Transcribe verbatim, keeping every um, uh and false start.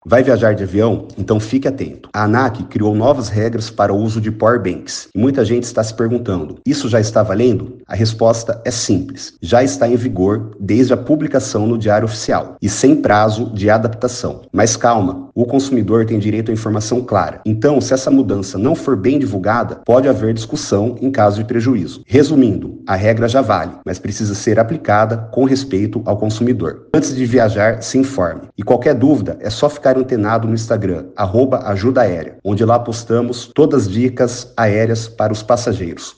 Vai viajar de avião? Então fique atento. A ANAC criou novas regras para o uso de powerbanks e muita gente está se perguntando, isso já está valendo? A resposta é simples. Já está em vigor desde a publicação no Diário Oficial e sem prazo de adaptação. Mas calma, o consumidor tem direito à informação clara. Então, se essa mudança não for bem divulgada, pode haver discussão em caso de prejuízo. Resumindo, a regra já vale, mas precisa ser aplicada com respeito ao consumidor. Antes de viajar, se informe. E qualquer dúvida, é só ficar antenado no Instagram, arroba ajuda aérea, onde lá postamos todas as dicas aéreas para os passageiros.